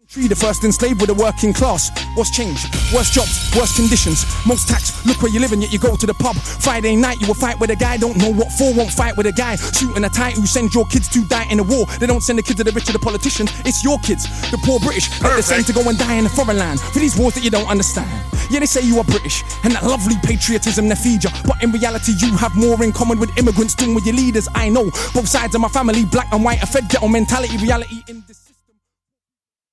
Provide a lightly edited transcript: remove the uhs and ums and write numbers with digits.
The first enslaved with the working class. What's changed? Worse jobs, worse conditions, most tax. Look where you live and yet you go to the pub. Friday night you will fight with a guy, don't know what for, won't fight with a guy. Shooting a tight who sends your kids to die in a war. They don't send the kids to the rich or the politicians, it's your kids, the poor British, that they send to go and die in a foreign land for these wars that you don't understand. Yeah, they say you are British and that lovely patriotism they feed you, but in reality you have more in common with immigrants than with your leaders. I know both sides of my family, black and white, a fed ghetto mentality, reality in this.